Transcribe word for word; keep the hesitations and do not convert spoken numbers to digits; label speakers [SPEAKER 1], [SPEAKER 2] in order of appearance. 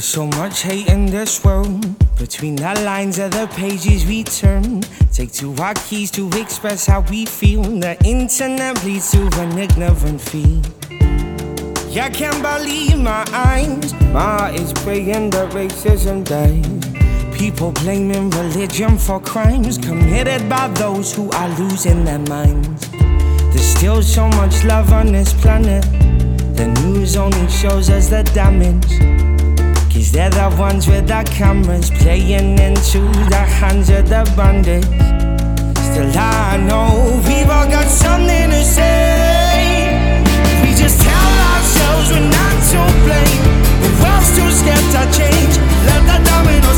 [SPEAKER 1] There's so much hate in this world. Between the lines of the pages we turn, take to our keys to express how we feel. The internet bleeds to an ignorant feel. I can't believe my eyes. My heart is praying that racism dies. People blaming religion for crimes committed by those who are losing their minds. There's still so much love on this planet. The news only shows us the damage, 'cause they're the ones with the cameras playing into the hands of the bandits. Still I know we've all got something to say. We just tell ourselves we're not to blame. The world's too scared to change. Let the dominoes